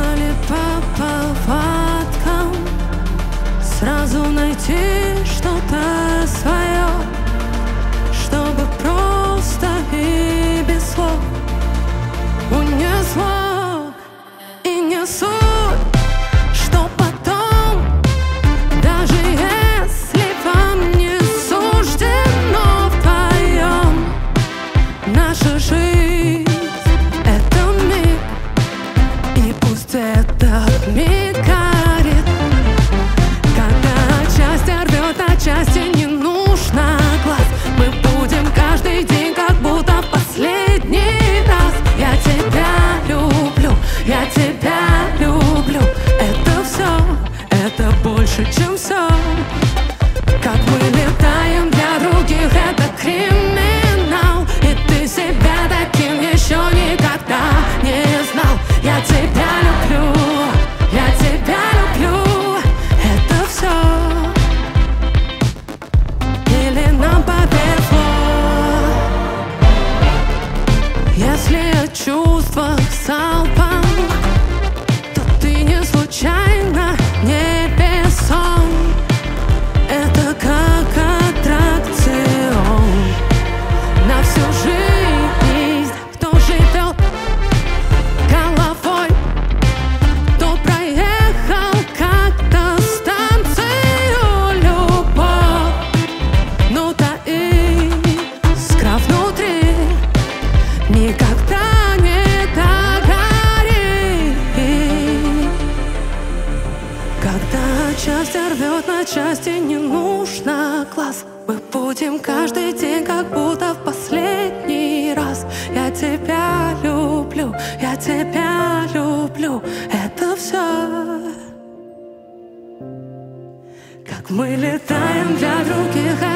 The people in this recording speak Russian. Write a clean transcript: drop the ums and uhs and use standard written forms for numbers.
бежали по поводкам, сразу найти что-то свое, чтобы просто и без слов унесло. И не суть, что потом, даже если вам не суждено вдвоем, наша жизнь — это миг, и пусть этот миг горит. Когда счастье рвет на части, не нужно глаз. Мы будем каждый день, как будто в последний раз. Я тебя люблю, я тебя люблю. Это все, это больше, чем все. Как мы летаем для других, это криминал. И ты себя таким еще никогда не знал. Я тебя люблю, я тебя люблю. Это все. Или нам повезло. Если о чувствах залпом, то ты не случайно, не бессон. Это как аттракцион на всю жизнь. Кто живет головой, кто проехал как-то станцию любовь. Ну таи искра внутри, никогда не догорит. Когда счастье рвет на части, не нужно глаз. Мы будем каждый день, как будто в последний раз. Я тебя люблю, я тебя люблю. Это все. Как мы летаем для других,